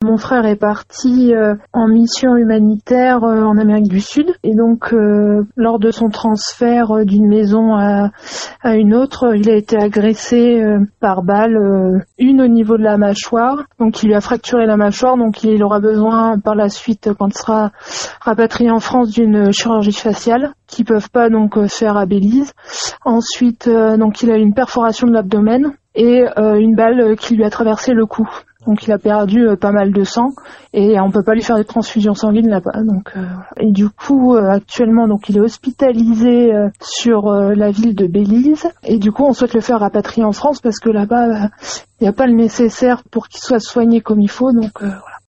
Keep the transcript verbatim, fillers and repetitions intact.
mon frère est parti euh, en mission humanitaire euh, en Amérique du Sud. Et donc, euh, lors de son transfert euh, d'une maison à, à une autre, il a été agressé euh, par balle, euh, une au niveau de la mâchoire. Donc, il lui a fracturé la mâchoire. Donc, il aura besoin par la suite, quand il sera rapatrié en France, d'une chirurgie faciale qu'ils peuvent pas donc faire à Belize. Ensuite, euh, donc, il a eu une perforation de l'abdomen et euh, une balle qui lui a traversé le cou. Donc il a perdu euh, pas mal de sang et on peut pas lui faire des transfusions sanguines là-bas. Donc euh, et du coup euh, actuellement donc il est hospitalisé euh, sur euh, la ville de Belize et du coup on souhaite le faire rapatrier en France parce que là-bas il euh, n'y a pas le nécessaire pour qu'il soit soigné comme il faut. Donc euh,